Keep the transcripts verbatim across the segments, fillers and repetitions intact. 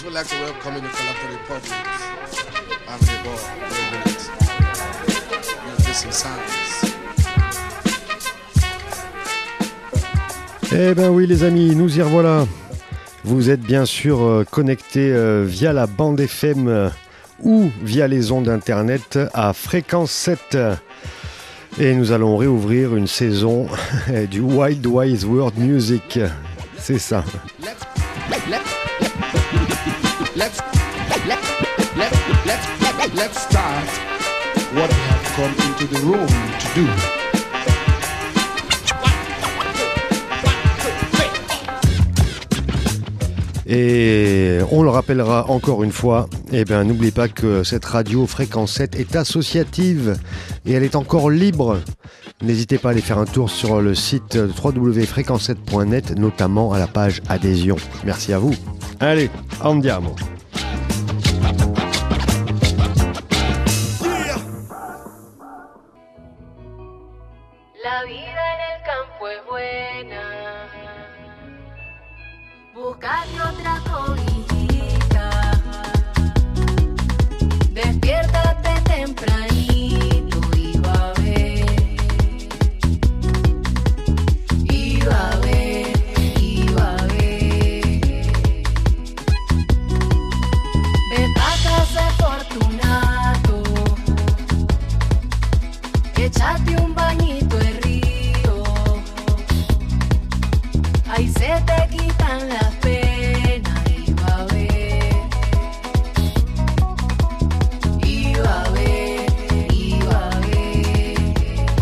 Yes, we'd like to welcome in the Collector Republic. I'm the boy, the minute. Use this in sounds. Eh ben oui les amis, nous y revoilà. Vous êtes bien sûr euh, connectés euh, via la bande F M euh, ou via les ondes internet à Fréquence sept. Et nous allons réouvrir une saison du Wild Wise World Music. C'est ça. Let's, let's, let's, let's, let's, let's start what we have come into the room to do. Et on le rappellera encore une fois, eh bien, n'oubliez pas que cette radio Fréquence sept est associative et elle est encore libre. N'hésitez pas à aller faire un tour sur le site w w w point fréquence sept point net, notamment à la page adhésion. Merci à vous. Allez, andiamo. La vida en el campo es buena. Buscate otra cobijita. Despiértate tempranito y va a ver. Y va a ver, y va a ver. Ve pa' casa Fortunato. Échate un bañito de río. Ahí se te quitan las penas y va a ver, y va a ver, y va a ver.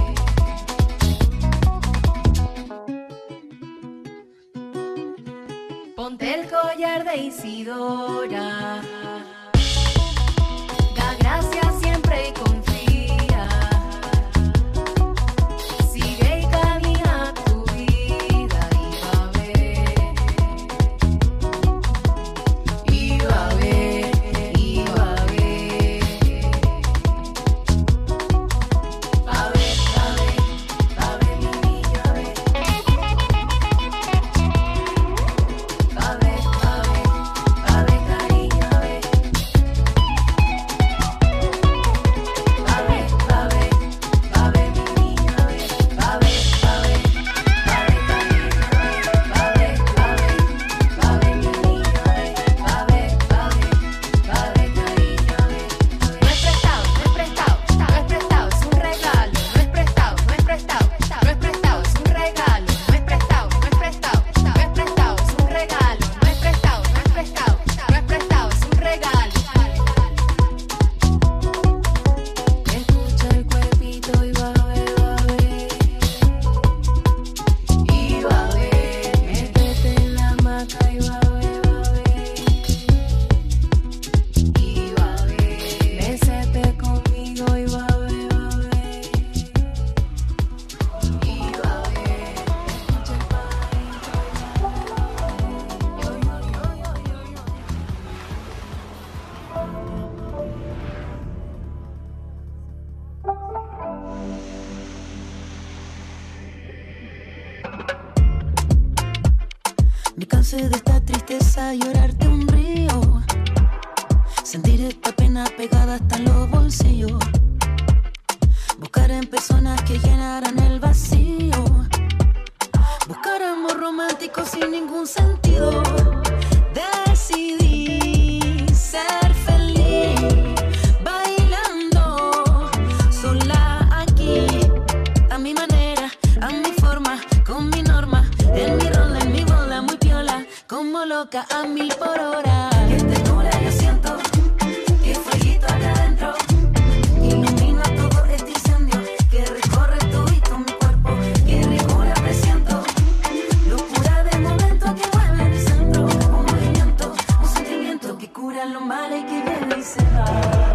Ponte el collar de Isidora, da gracias siempre y confía. Sigue y camina tu vida y va a ver, y va a ver, y va a ver. A ver, a ver, a ver mi niño, a ver. A ver, a ver, a ver cariño, a ver. A ver, a ver, a ver mi niño, a ver. A ver, a ver, a ver cariño, a ver. A ver, a ver, a ver mi niño, a ver. A ver, a ver, a ver cariño, a ver. No es prestado, no es prestado, no es prestado, es un regalo. No es prestado, no es prestado, no es prestado, es un regalo. No es prestado, no es prestado, no es prestado, es un regalo. No es prestado, no es prestado, no es prestado, es un regalo. Escucha el cuerpito y va a ver, va a ver. Y va a ver, métete en la hamaca y va a ver, va a ver. Y va a ver, bésate conmigo y va a ver, va a ver. Y va a ver, escucha el pajarito y va a ver. Yo, yo, yo, yo, yo, yo. Me cansé de esta tristeza, llorarte un río. Sentir esta pena pegada hasta en los bolsillos. Buscar en personas que llenaran el vacío. Buscar amor romántico sin ningún sentido. Decidí ser feliz bailando sola aquí, a mi manera, a mi forma, con mi norma, en mi rol, en mi bola, muy piola, como loca a mil por hora. Que ternura yo siento, que fueguito acá adentro, ilumina todo este incendio que recorre todito mi cuerpo. Que rico la presiento, locura de momento que mueve mi centro. Un movimiento, un sentimiento que cura los males que viene y se va.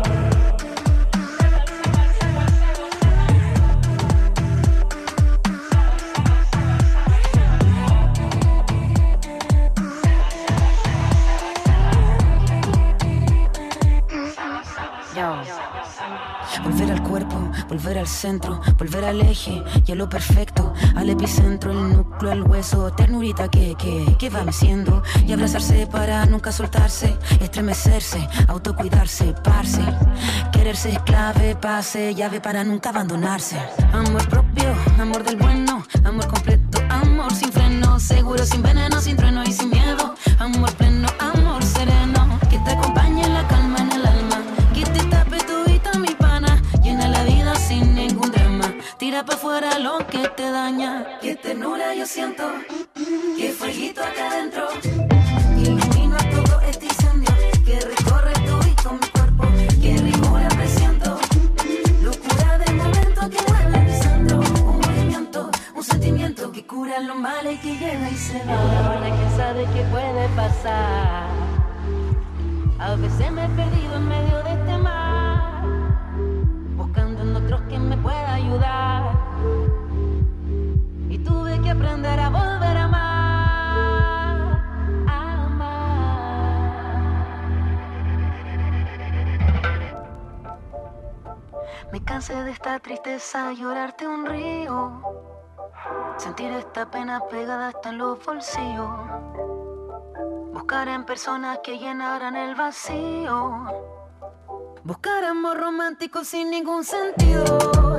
volver al cuerpo, volver al centro, volver al eje y a lo perfecto, al epicentro, el núcleo, el hueso, ternurita que, que, que va meciendo y abrazarse para nunca soltarse, estremecerse, autocuidarse, parse, quererse es clave, pase, llave para nunca abandonarse. Amor propio, amor del bueno, amor completo, amor sin freno, seguro, sin veneno, sin trueno y sin miedo, amor pleno, amor sereno, que te acompañe en la calma, en el alma, que te tape todita mi pana, llena la vida sin ningún drama, tira pa' fuera lo que te daña, que ternura yo siento, que fueguito acá adentro, ilumino a todo este incendio, que recorre todito mi cuerpo, que rigura presiento, locura del momento que mueve mi centro, un movimiento, un sentimiento que cura los males que llega y se va. Ahora que sabe que puede pasar, a veces me he perdido en medio de este mar, buscando en otros quien me pueda ayudar, y tuve que aprender a volver a amar, a amar. Me cansé de esta tristeza, llorarte un río, sentir esta pena pegada hasta en los bolsillos, buscar en personas que llenaran el vacío, buscar amor romántico sin ningún sentido,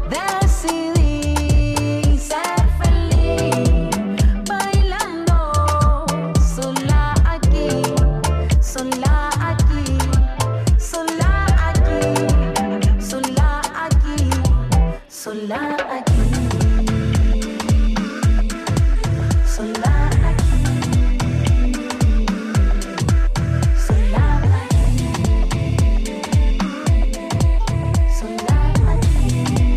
decidí ser feliz, bailando, sola aquí, sola aquí, sola aquí, sola aquí, sola aquí. Sola aquí, sola aquí, sola aquí.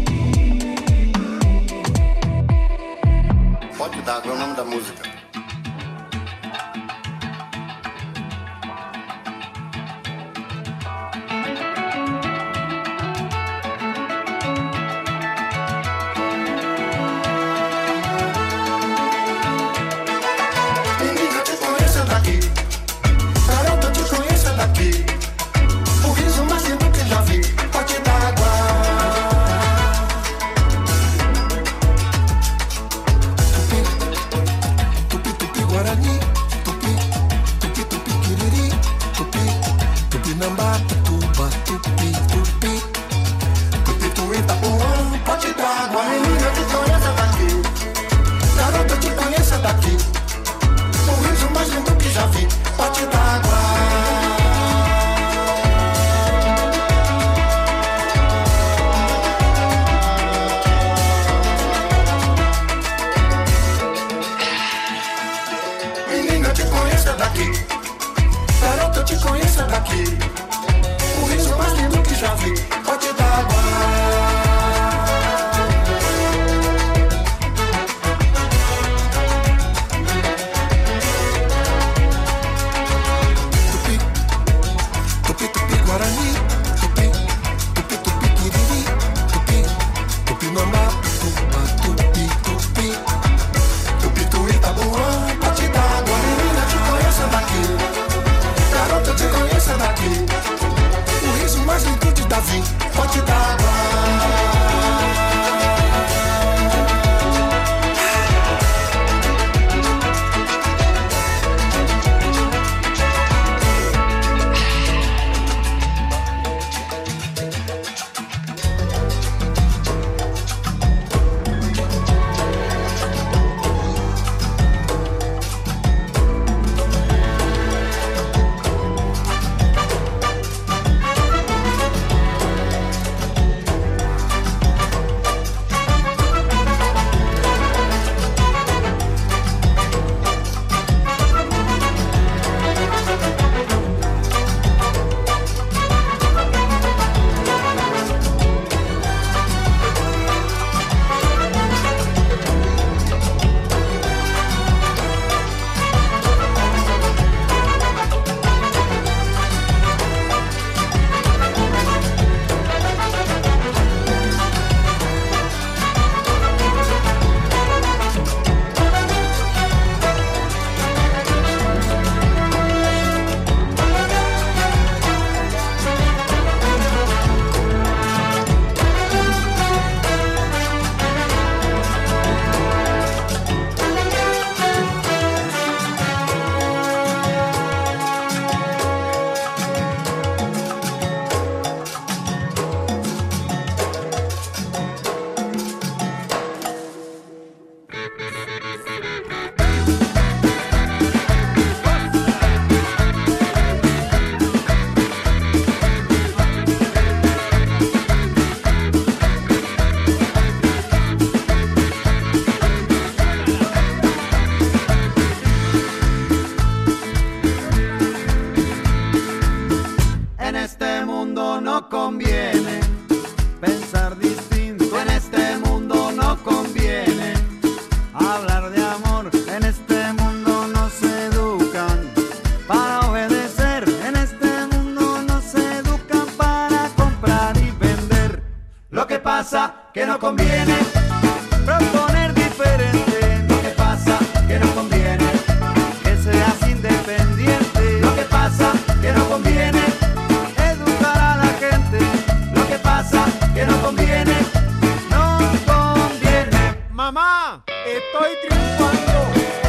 Pode dar, qual é o nome da música? Garota, te conheço daqui. O riso mais lindo de Davi, pode dar água. no conviene proponer diferente. Lo que pasa que no conviene que seas independiente. Lo que pasa que no conviene educar a la gente. Lo que pasa que no conviene, no conviene. Mamá, estoy triunfando.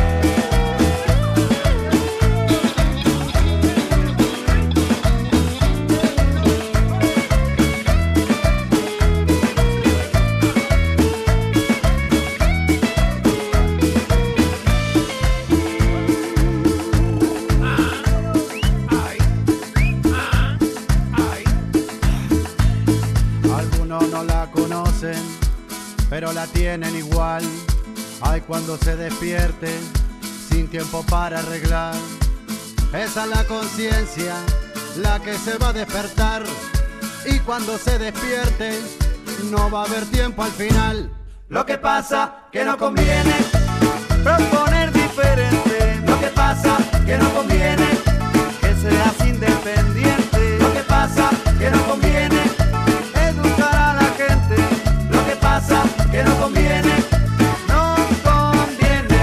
Pero la tienen igual. Ay, cuando se despierte, sin tiempo para arreglar. Esa es la conciencia, la que se va a despertar. Y cuando se despierte, no va a haber tiempo al final. Lo que pasa que no conviene proponer diferente. Lo que pasa que no conviene que seas independiente. Lo que pasa que no conviene educar a la gente. Lo que pasa que no conviene, no conviene.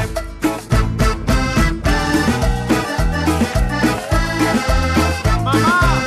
Mamá,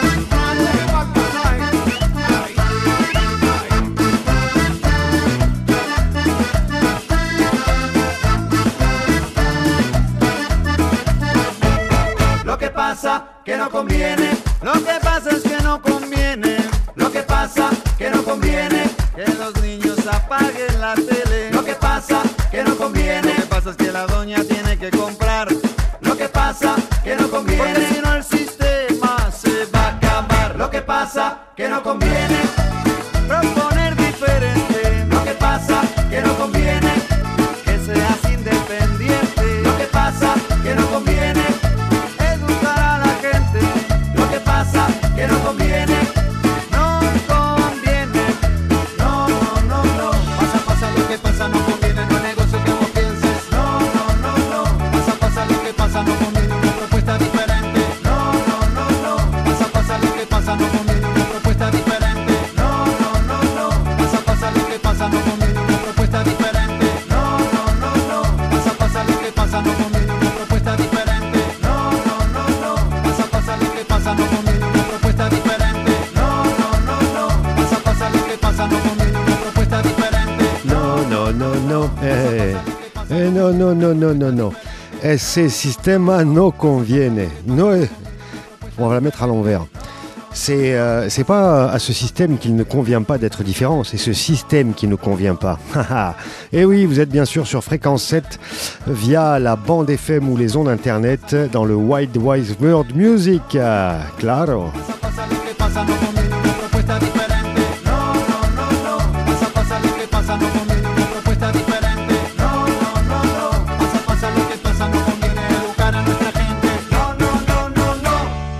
lo que pasa que no conviene, lo que pasa es que no conviene, lo que pasa que no conviene, que los niños apaguen la tele. Lo que pasa que no conviene, lo que pasa es que la doña tiene que comprar. Lo que pasa que no conviene, porque si no el sistema se va a acabar. Lo que pasa que no conviene proponer diferente. Lo que pasa que no conviene que seas independiente. Lo que pasa que no conviene educar a la gente. Lo que pasa que no conviene, no conviene. No, no, no, no. Pasa, pasa lo que pasa, no conviene. No es negocio que vos pienses. No, no, no, no. Pasa, pasa lo que pasa, no conviene. Una propuesta diferente. No, no, no, no. Pasa, pasa lo que pasa, no conviene. Una propuesta diferente. No, no, no, no. Pasa, pasa lo que pasa, no conviene. Una propuesta diferente. No, no, no, no. Pasa, pasa lo que pasa, no conviene. Una propuesta diferente. No, no, no, no. Pasa, pasa lo que pasa, no conviene. Una propuesta diferente. No, no, no, no. Pasa, pasa lo que pasa, no conviene. Una propuesta diferente. Non, non, non, non. Eh, eh, non, non, non, non, non, non. Eh, ce système no conviene. No, eh, on va la mettre à l'envers. C'est euh, c'est pas à ce système qu'il ne convient pas d'être différent, c'est ce système qui ne convient pas. Et oui, vous êtes bien sûr sur Fréquence sept via la bande F M ou les ondes internet dans le Wide Wide World Music. Ah, claro. Pasa, pasa lo que pasa, no conviene. Una propuesta diferente. No, no, no, no. Pasa, pasa lo que pasa, no conviene. Una propuesta diferente. No, no, no, no. Pasa, pasa lo que pasa, no conviene. Educar a nuestra gente. No, no, no, no, no.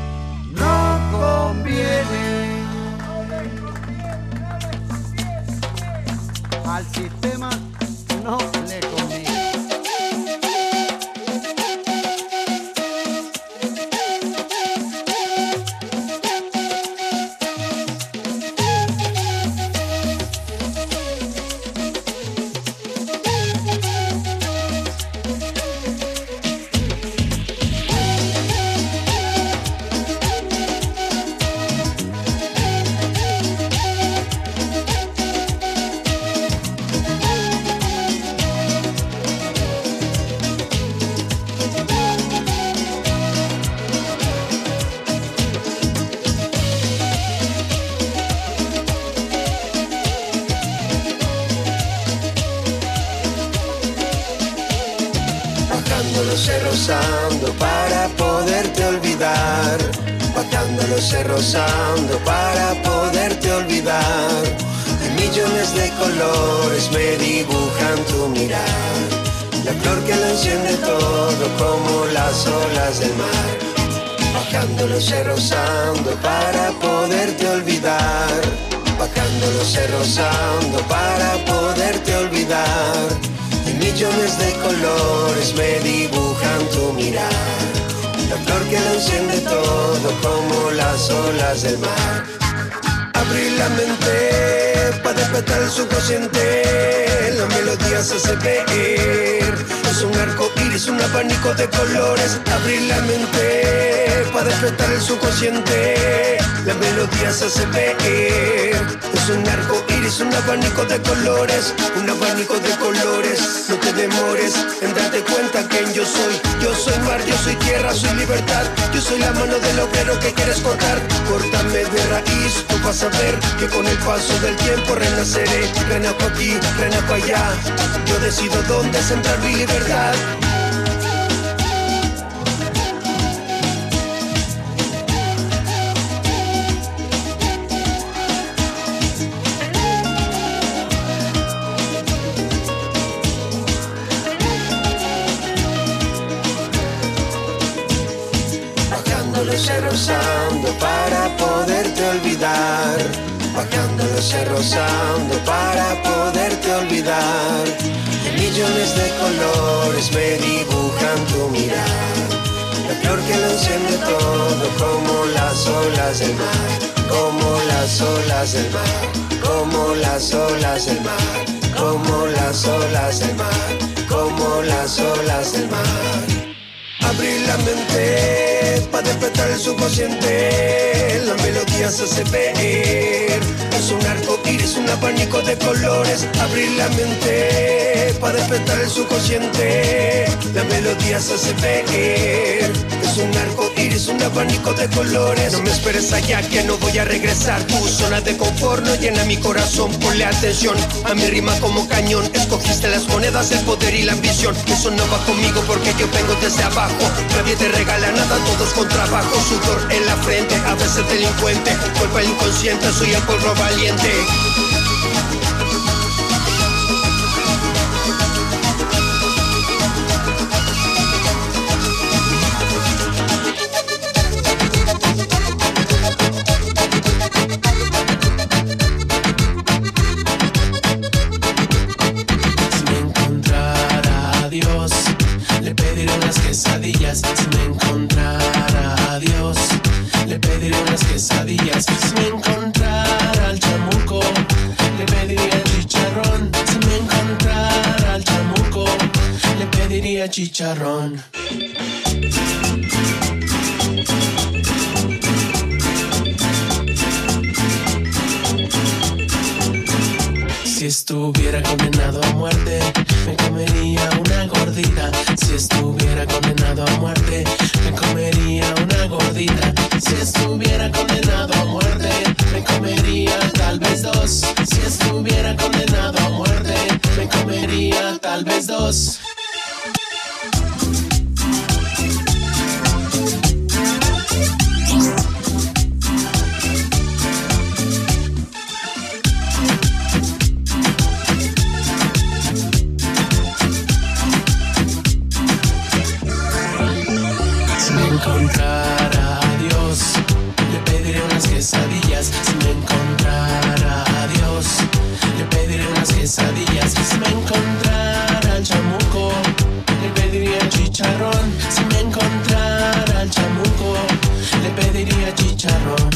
No conviene. Al sistema no le conviene. Bajando los cerros ando para poderte olvidar. Bajando los cerros ando para poderte olvidar. Y millones de colores me dibujan tu mirar. La flor que lo enciende todo como las olas del mar. Bajando los cerros ando para poderte olvidar. Bajando los cerros ando para poderte olvidar. Y millones de colores me dibujan tu mirar. La flor que lo enciende todo como las olas del mar. Abrir la mente para despertar el subconsciente. La melodía se hace ver. Es un arco iris, un abanico de colores. Abrir la mente para despertar el subconsciente. La melodía se hace ver. Es un arco iris, un abanico de colores. Un abanico de colores. No te demores en darte cuenta quién yo soy. Yo soy mar, yo soy tierra, soy libertad. Yo soy la mano del obrero que quieres cortar. Córtame de raíz, tú vas a ver que con el paso del tiempo renaceré. Renazco aquí, renazco allá. Yo decido dónde centrar mi libertad. Bajando los cerros ando para poderte olvidar. Bajando los cerros ando para poderte olvidar. Y millones de colores me dibujan tu mirar. La flor que lo enciende todo como las olas del mar. Como las olas del mar. Como las olas del mar. Como las olas del mar. Como las olas del mar. Abrir la mente para despertar el subconsciente. La melodía se hace ver. Es un arco iris, un abanico de colores. Abrir la mente para despertar el subconsciente. La melodía se hace ver. Es un arco iris, un abanico de colores. No me esperes allá que no voy a regresar. Tu zona de confort no llena mi corazón. Ponle atención a mi rima como cañón. Escogiste las monedas, el poder y la ambición. Eso no va conmigo porque yo vengo desde abajo. Nadie te regala nada, todos con trabajo. Sudor en la frente, a veces delincuente. Culpa el inconsciente, soy el pueblo valiente. Si me encontrara a Dios, le pediré unas quesadillas. Si me encontrara a Dios, le pediré unas quesadillas. Si me encontrara al chamuco, le pediría chicharrón. Si me encontrara al chamuco, le pediría chicharrón. Si estuviera condenado a muerte, me comería una gordita. Si estuviera condenado a muerte, me comería una gordita. Si estuviera condenado a muerte, me comería tal vez dos. Si estuviera condenado a muerte, me comería tal vez dos. Si me encontrara a Dios, le pediré unas quesadillas. Si me encontrara a Dios, le pediré unas quesadillas. Si me encontrara al chamuco, le pediría chicharrón. Si me encontrara al chamuco, le pediría chicharrón.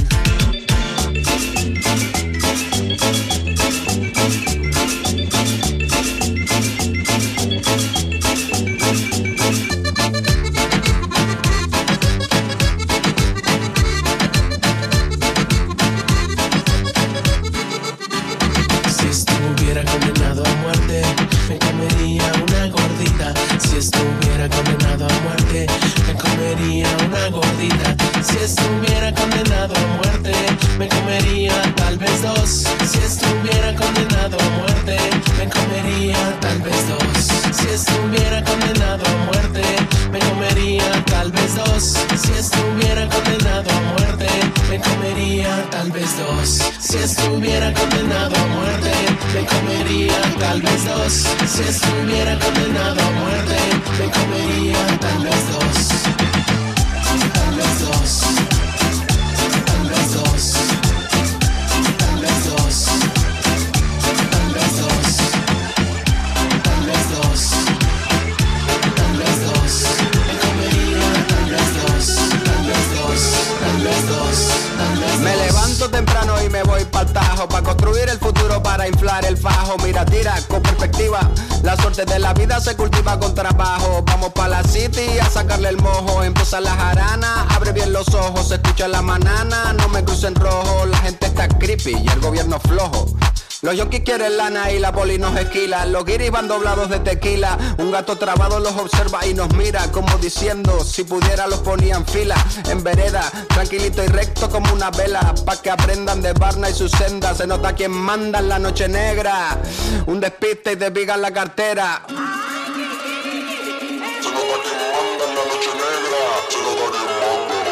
Si estuviera condenado a muerte, me comería una gordita. Si estuviera condenado a muerte, me comería una gordita. Si estuviera condenado a muerte, me comería tal vez dos. Si estuviera condenado a muerte, me comería tal vez dos. Si estuviera condenado a muerte, me comería tal vez dos. Si estuviera condenado a muerte, me comería tal vez dos. Si estuviera condenado a muerte, me comería tal vez dos. Si estuviera condenado a muerte, me comería tal vez dos. Tal vez dos. Tal vez dos. Tal vez dos. Tal vez dos. Tal vez dos. Tal vez dos. Me comería tal vez dos. Tal vez dos. Tal vez dos. Tal vez dos. Me levanto temprano y me voy pa'l relajo, para construir el futuro, para inflar el fajo. Mira, tira con perspectiva, la suerte de la vida se cultiva con trabajo. Vamos pa' la city a sacarle el mojo, empieza la jarana, abre bien los ojos, se escucha la manana, no me crucen rojo, la gente está creepy y el gobierno flojo. Los yonkis quieren lana y la poli nos esquila. Los guiris van doblados de tequila. Un gato trabado los observa y nos mira, como diciendo, si pudiera los ponía en fila. En vereda, tranquilito y recto como una vela, pa' que aprendan de Barna y su senda. Se nota quién manda en la noche negra. Un despiste y te pican la cartera. Se nota quién manda en la noche negra. Se nota quién manda.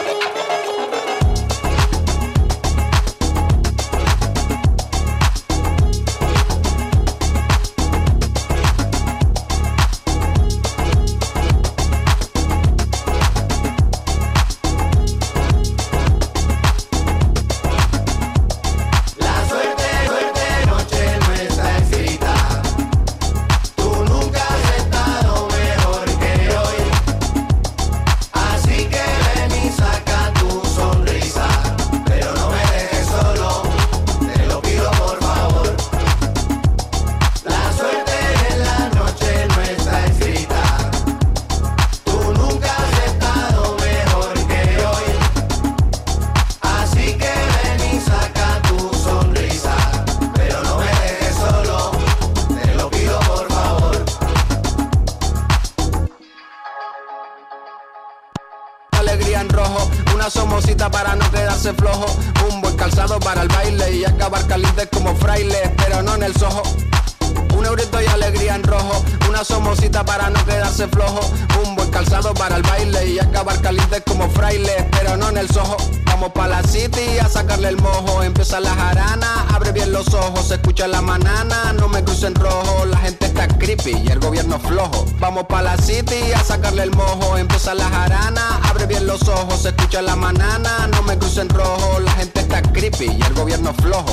Alegría en rojo, una somosita para no quedarse flojo, un buen calzado para el baile y acabar calientes como frailes, pero no en el sojo. Un eurito y alegría en rojo, una somosita para no quedarse flojo, un buen calzado para el baile y acabar calientes como frailes, pero no en el sojo. Vamos pa' la city a sacarle el mojo, empieza la jarana, abre bien los ojos, se escucha la manana, no me crucen rojo, la gente está creepy y el gobierno flojo. Vamos pa' la city a sacarle el mojo, empieza la jarana, abre bien los ojos, se escucha la manana, no me crucen rojo, la gente está creepy y el gobierno flojo.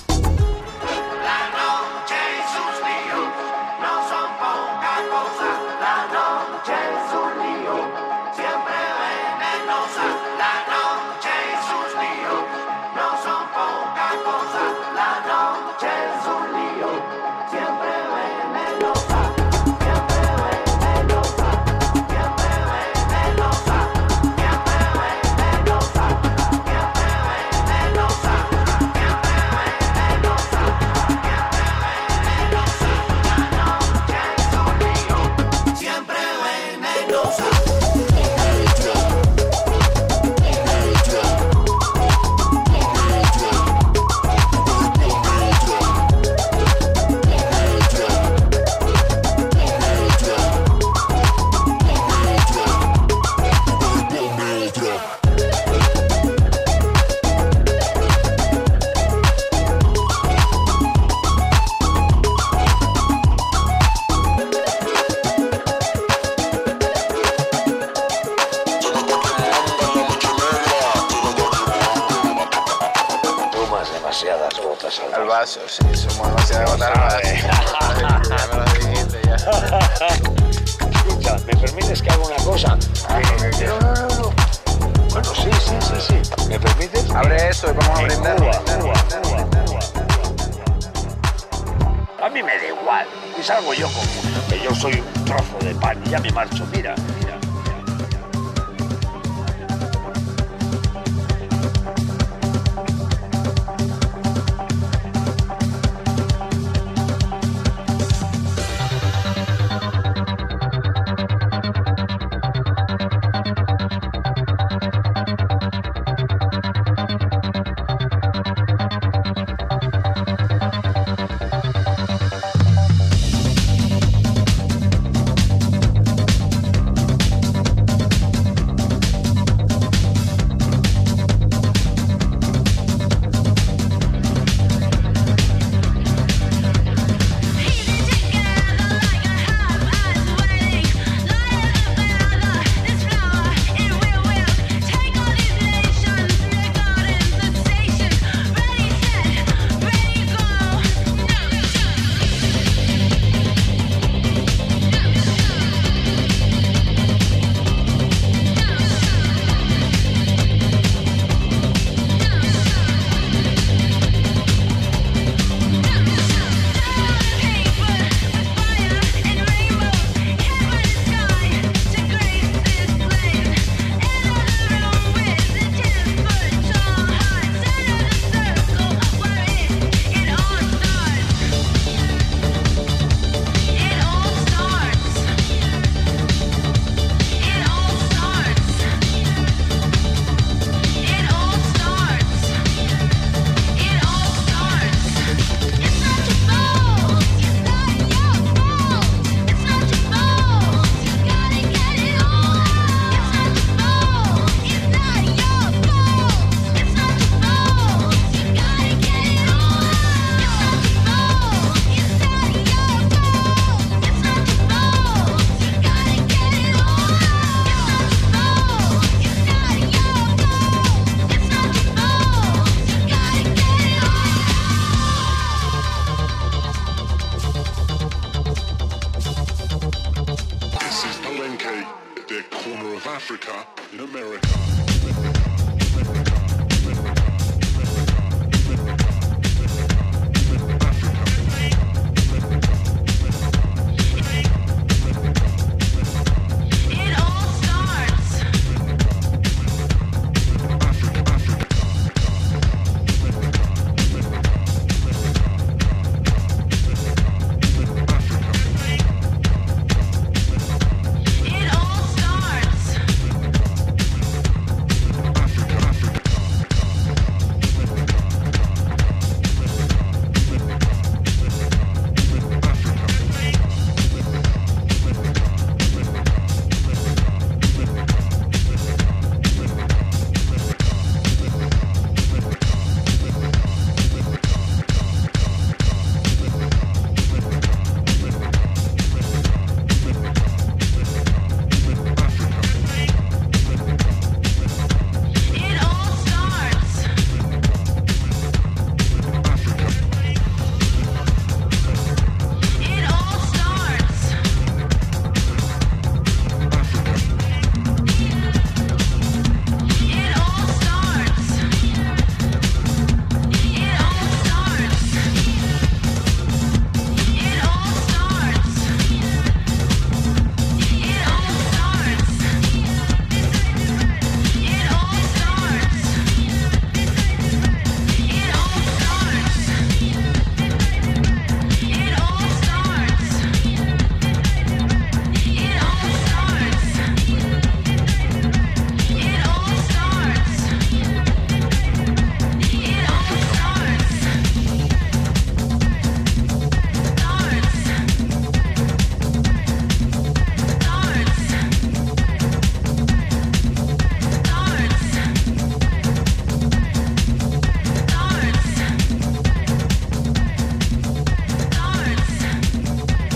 Al vaso, sí, somos demasiado gotas al vaso. Ya me lo dijiste, ya. Escucha, ¿me permites que haga una cosa? Ah, no, no, no, no. Bueno, sí, sí, sí, sí. ¿Me permites? Abre eso y vamos a brindar. Cuba, Cuba, Cuba, Cuba. A mí me da igual. Y salgo yo con que yo soy un trozo de pan y ya me marcho. Mira, mira.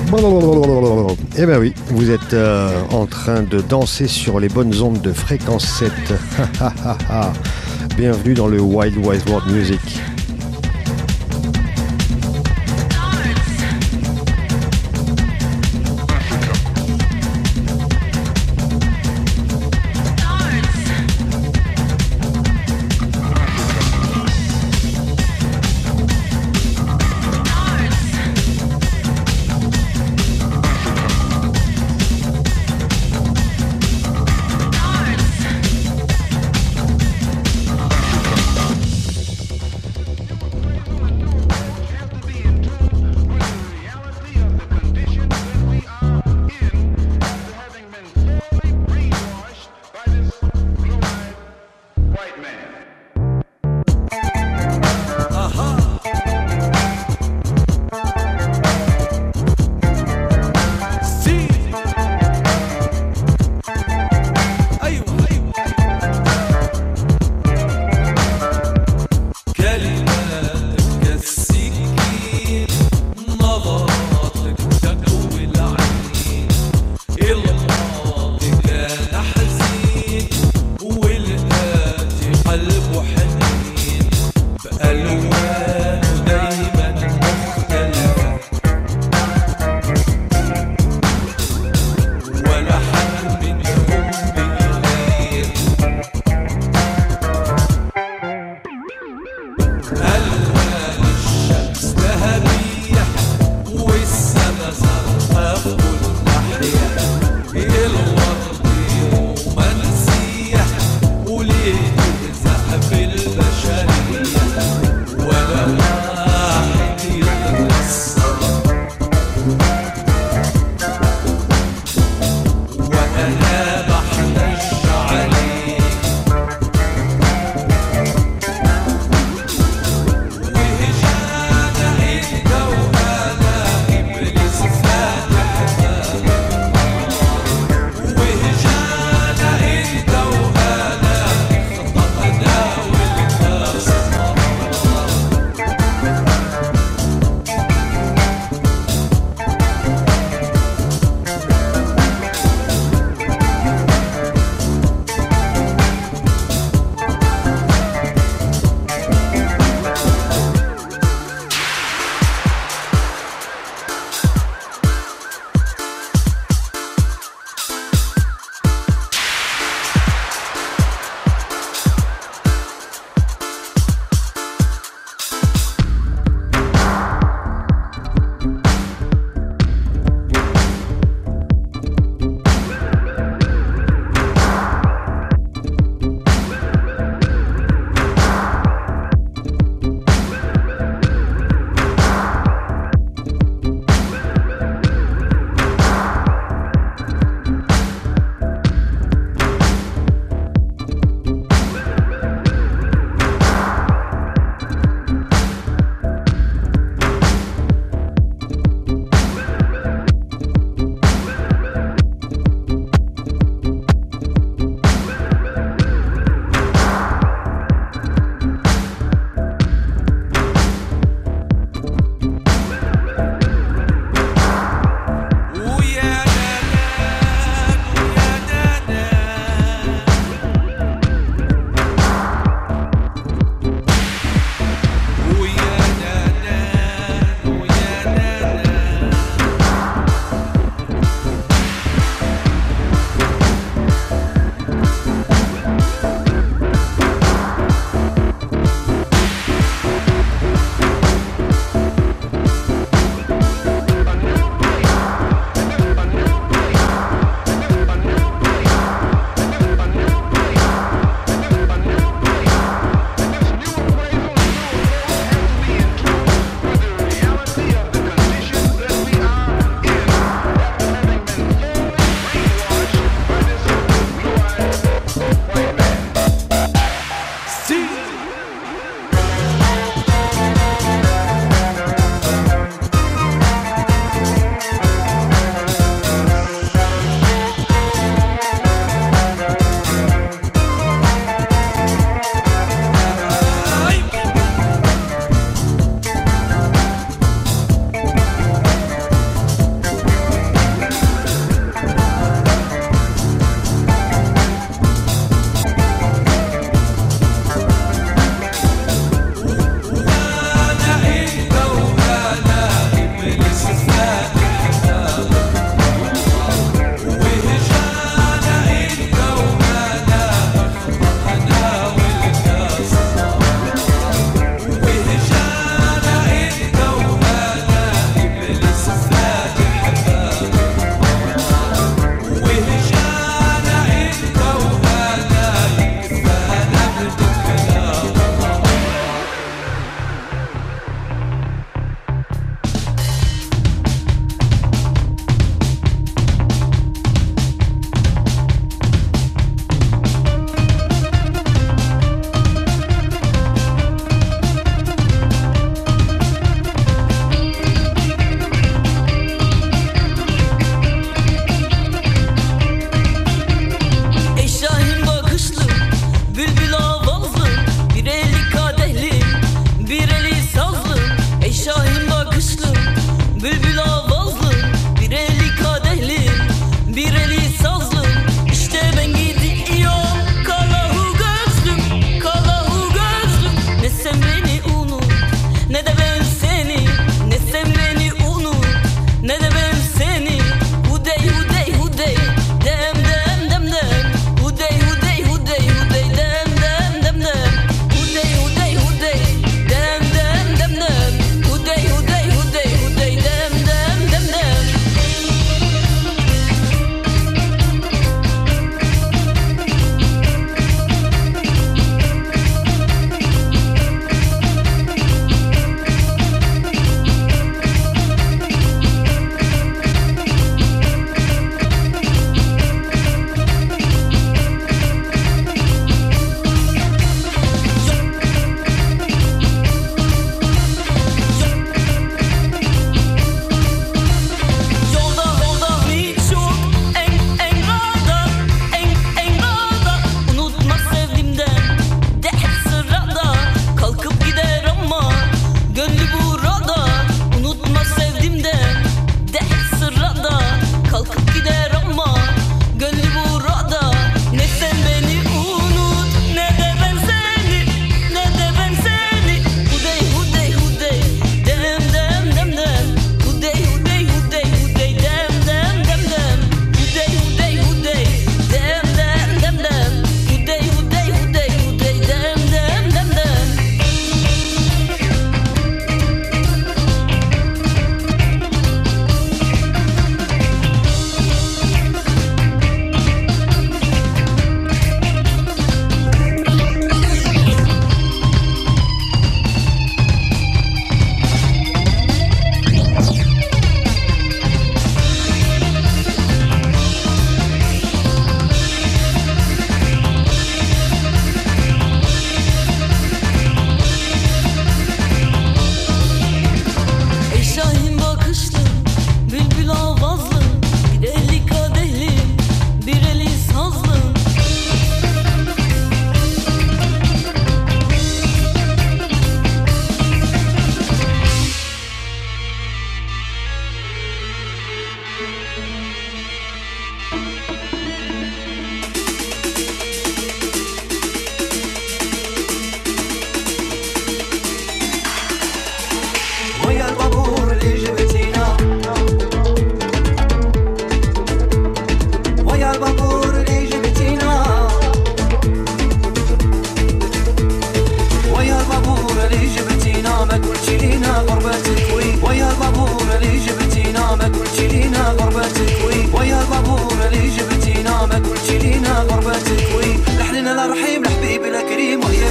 Eh ben oui, vous êtes euh, en train de danser sur les bonnes ondes de fréquence sept. Bienvenue dans le Wild Wise World Music.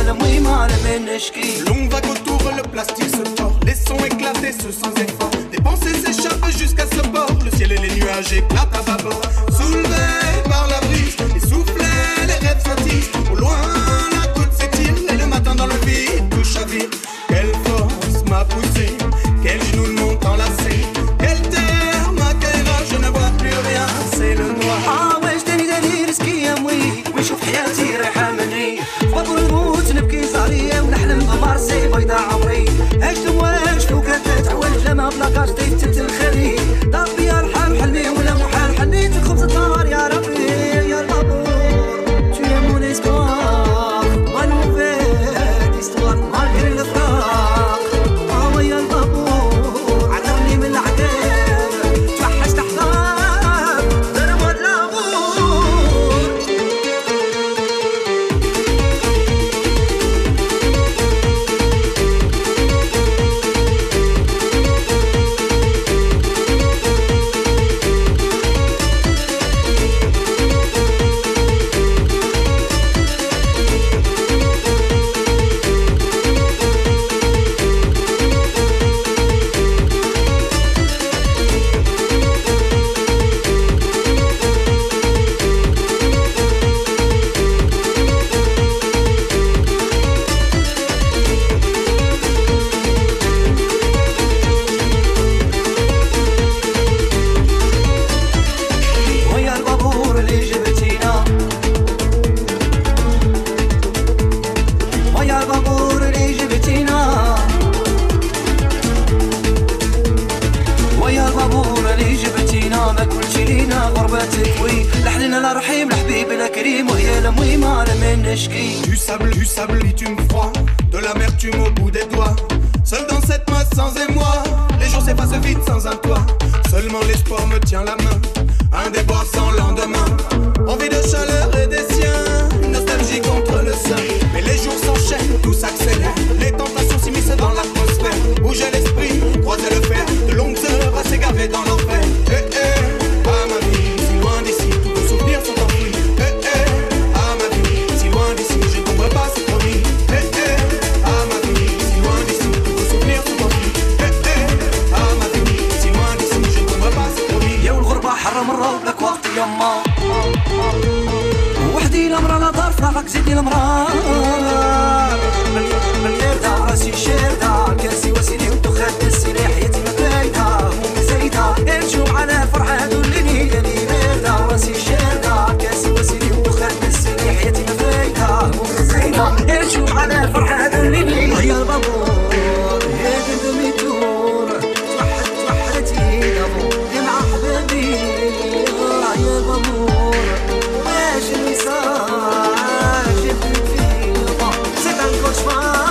Longue vague autour, le plastique se tord. Les sons éclatés, ce sans effort. Des pensées s'échappent jusqu'à ce bord. Le ciel et les nuages éclatent à bâbord. Soulevés par la brise, essoufflés, les rêves s'attisent. Au loin, la côte s'étire. Et le matin dans le vide, tout chavire. Quelle force m'a poussé, quel genou m'ont enlacé. Quel terme à quel âge, je ne vois plus rien, c'est le noir. Ah ouais, j't'ai دليل رزقي اموي ويشوف حياتي رايحه مني فضل نموت نبكي صاريه ونحلم بمارسي بيضاء عمري عشت واش لو كانت تعوج لما بلاكاش تيتت الخلي دار بيا الحال حلمي ولا محال حنيت الخبز الدار يا ربي يا البابور tu es mon espoir ma nouvelle histoire malgré le froid ah ouais يا البابور عذرني من العذاب توحشت احلام ضربوا العبور ويا البابور اللي جبتينا ويا البابور اللي جبتينا ويا البابور اللي جبتينا ما قلتي لينا غربتك وي لحننا لا رحيم لحبيب لا كريم وهي لمويمة لمن نشكي Du sable, du sable et tu me froid. De l'amertume au bout des doigts. Seul dans cette masse sans émoi. Les jours s'effacent vite sans un toit. Seulement l'espoir me tient la main. Un déboire sans lendemain. Envie de chaleur et des siens. Une nostalgie contre le sein. Mais les jours s'enchaînent, tout s'accélère. Les tentations s'immiscent dans l'atmosphère. Bouger l'esprit, croiser le fer. De longues heures à s'égarer dans l'enfer. Eh eh, à ma vie, si loin d'ici, tous vos souvenirs sont enfouis. Eh eh, à ma vie, si loin d'ici, je ne tomberai pas, c'est promis. Eh eh, à ma vie, si loin d'ici, tous vos souvenirs sont enfouis. Eh eh, à ma vie, si loin d'ici, je ne tomberai pas, c'est promis. يا والغربة حرة مرة وبلاك وقت يما وحدي الأمرة لا دار فراغك زيدني الأمرار ملياردة راسي شاردة كاسي وسيلي والدخان تسيلي حياتي ما بايدة همومي زايدة نشوف على الفرحة دوليني يالي باردة راسي شاردة كاسي وسيلي والدخان تسيلي حياتي ما بايدة همومي زايدة نشوف على الفرحة دوليني يا البابور يا قدمي تدور توحد توحدتي دابور يا مع حبابي يا البابور ماشي اللي صار جبتك فيه زيد عن الكوشمار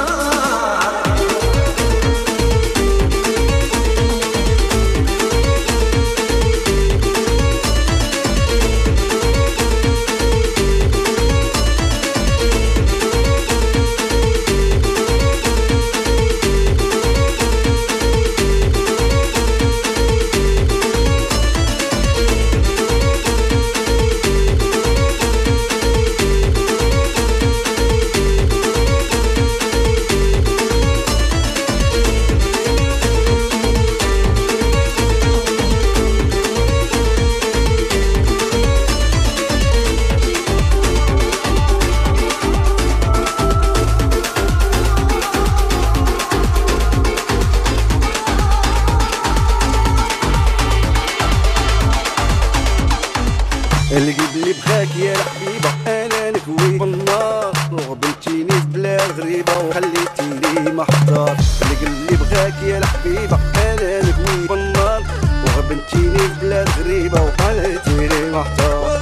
القلب اللي بغاك يا الحبيبة انا نكوي بالنار وغبنتيني في بلاد غريبة وخليتيني محتار. القلب اللي بغاك يا الحبيبة انا نكوي بالنار وغبنتيني في بلاد غريبة وخليتيني محتار.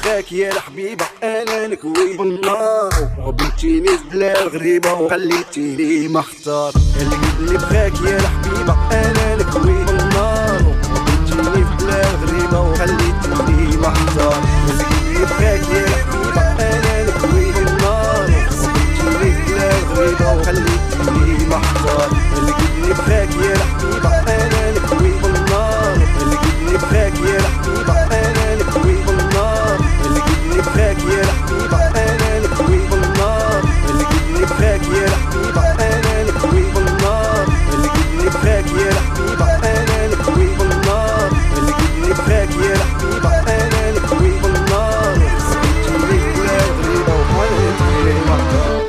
بخاك يا الحبيبة انا نكوي بالنار وبنتيني بلا غريبة وخليتيني مختار اللي بخاك يا الحبيبة انا نكوي بالنار وبنتيني بلا غريبة وخليتيني مختار اللي بخاك يا الحبيبة انا نكوي بالنار وبنتيني بلا غريبة وخليتيني مختار اللي بخاك يا الحبيبة انا نكوي بالنار اللي بخاك يا الحبيبة انا نكوي بالنار اللي بخاك يا الحبيبة انا نكوي بالنار اللي بخاك يا الحبيبة انا نكوي بالنار اللي بخاك يا الحبيبة انا نكوي بالنار اللي بخاك يا الحبيبة انا نكوي بالنار تجيلي ولا غريبة وخليتيني مختار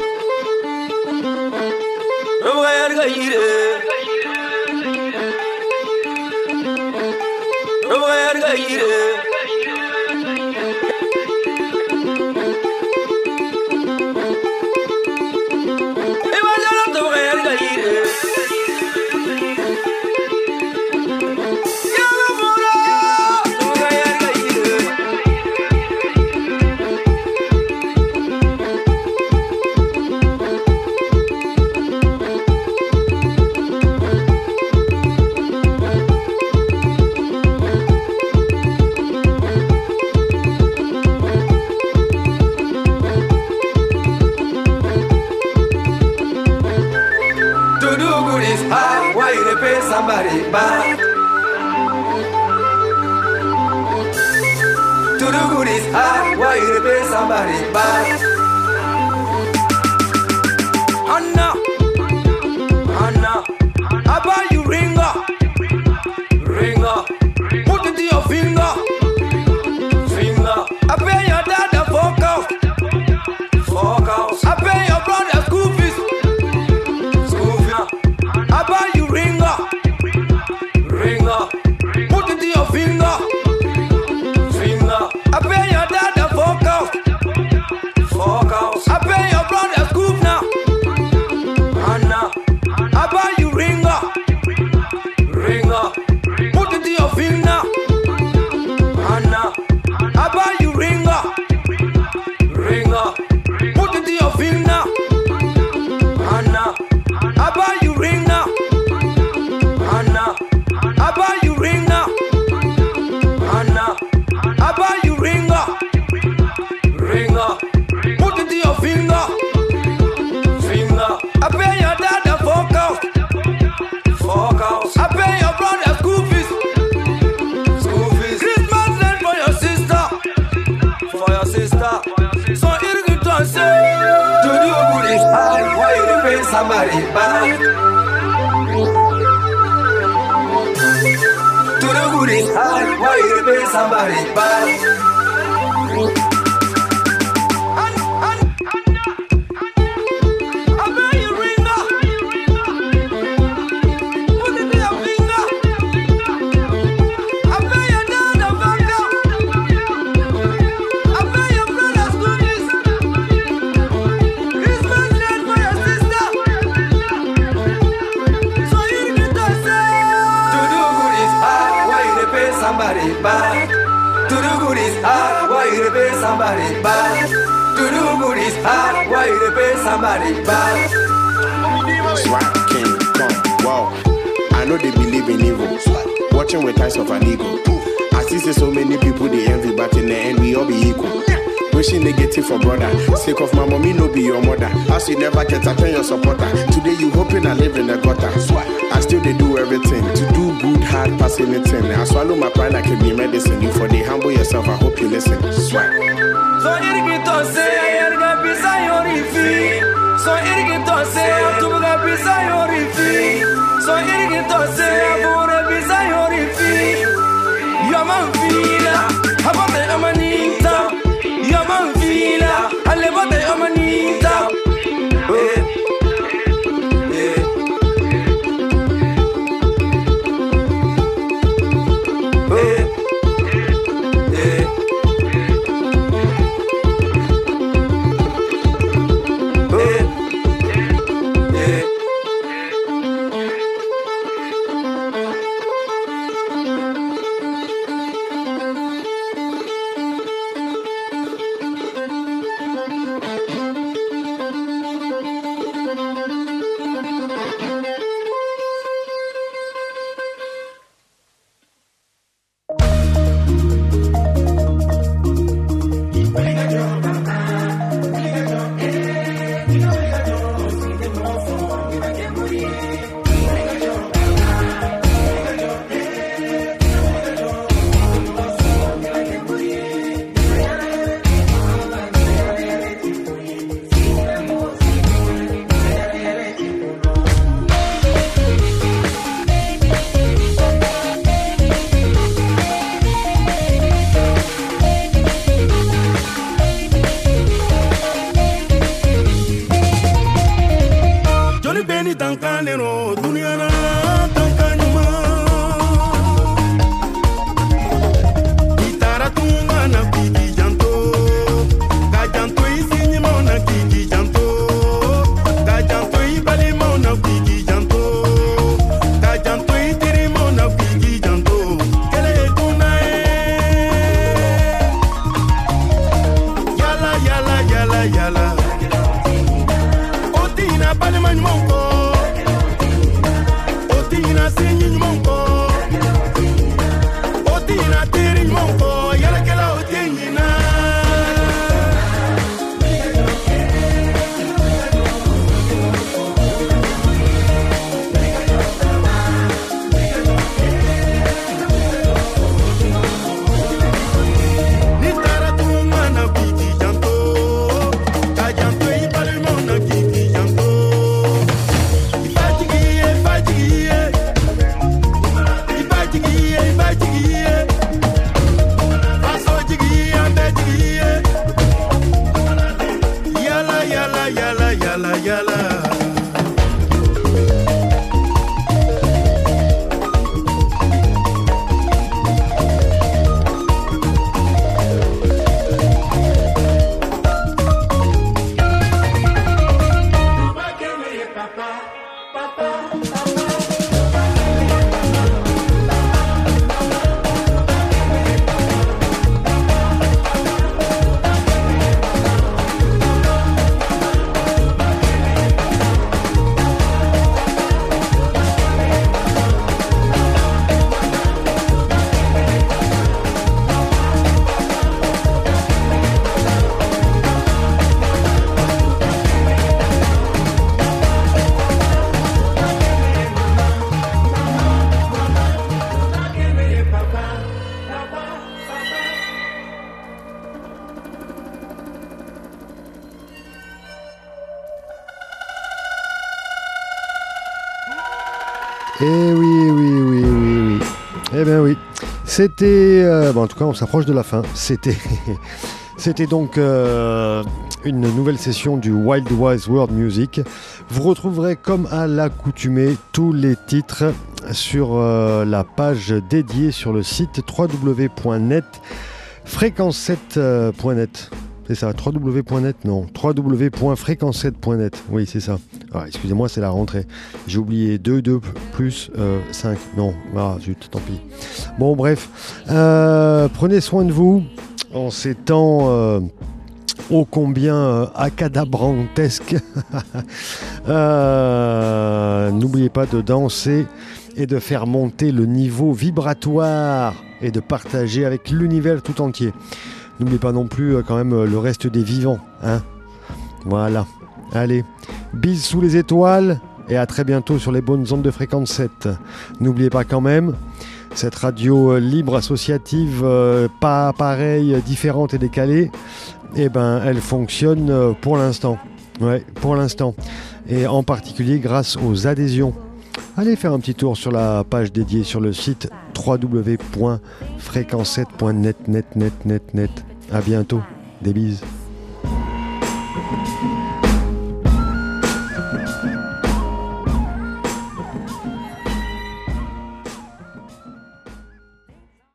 وغير غيره وغير غيره Somebody back to the goodies high. Why you pay somebody back? Anna, Anna, I buy you ringer, ringer. Put it to your finger, finger. I pay your dad a fuck out, fuck out. I pay your brother school fees, school fees. I buy you ringer. Put it to your finger, finger. I pay your dad a fuck out, fuck out. I pay your brother school now, Anna. I buy you ringer, ringer. Put it to your finger, Anna. I buy you ringer, ringer. Put it to your finger, Anna. I buy you ringer, Anna. I buy you ring now, Anna. I buy you ringer, ringer. Put it to your finger, finger. I pay your dad a fuck out, fuck out. I pay your brother school fees, school fees. Christmas land for your sister, for your sister. So here you go say, to do good is hard. Why you pay somebody back? To the good is hard, why you pay somebody back? Somebody back. To the good is hard, why you pay somebody back? To the good is hard, why you pay somebody back? Swag King, come, wow. I know they believe in evil. Watching with eyes of an eagle. I see say so many people they envy, but in the end we all be equal. Wishing negative for brother. Sick of my mommy, no be your mother. As you never get a turn your supporter. Today you hoping I live in the gutter. I still they do everything to do good, hard, pass anything. I swallow my pride like it be medicine. You for they humble yourself, I hope you listen. Swag. So irritant say, I got beside your refi. So irritant say, I took a beside your refi. So irritant say, I bought a beside your refi. You're my villa, how about the Amanita? You're my villa, I live at the Amanita. nero dunia na tankanyuma itara tunga na kiki janto ka janto isinyi mona kiki janto ka janto ibali mona kiki janto ka janto itiri mona kiki janto kele tunae yala yala yala yala otina bali manmonko otina sinyi monko otina tiri monko yala kala otingina Eh oui, oui, oui, oui, oui. Eh bien oui. C'était... euh, bon, en tout cas, on s'approche de la fin. C'était... C'était donc euh, une nouvelle session du Wild Wise World Music. Vous retrouverez comme à l'accoutumée tous les titres sur euh, la page dédiée sur le site w w w point net, fréquence sept point net. C'est ça, w w w point net, non, w w w point fréquence sept point net. Oui, c'est ça. Ah, excusez-moi, c'est la rentrée. J'ai oublié deux, deux plus euh, cinq. Non, ah, zut, tant pis. Bon, bref. Euh, prenez soin de vous en ces temps euh, ô combien euh, acadabrantesques. euh, N'oubliez pas de danser et de faire monter le niveau vibratoire et de partager avec l'univers tout entier. N'oubliez pas non plus euh, quand même euh, le reste des vivants, hein. Voilà. Allez, bises sous les étoiles et à très bientôt sur les bonnes ondes de fréquence sept. N'oubliez pas quand même, cette radio euh, libre, associative, euh, pas pareille, différente et décalée, eh ben, elle fonctionne euh, pour l'instant. Ouais, pour l'instant. Et en particulier grâce aux adhésions. Allez faire un petit tour sur la page dédiée sur le site w w w point fréquence sept point net, net, net, net, net. À bientôt. Des bises.